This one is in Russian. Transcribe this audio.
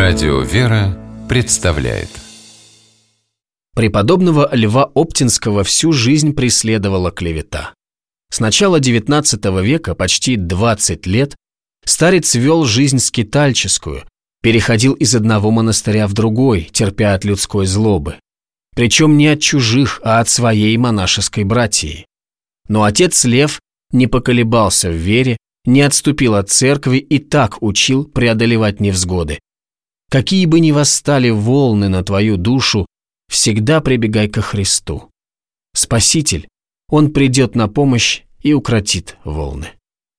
Радио «Вера» представляет. Преподобного Льва Оптинского всю жизнь преследовала клевета. С начала XIX века, почти 20 лет, старец вел жизнь скитальческую, переходил из одного монастыря в другой, терпя от людской злобы. Причем не от чужих, а от своей монашеской братьи. Но отец Лев не поколебался в вере, не отступил от церкви и так учил преодолевать невзгоды. Какие бы ни восстали волны на твою душу, всегда прибегай ко Христу. Спаситель, Он придет на помощь и укротит волны.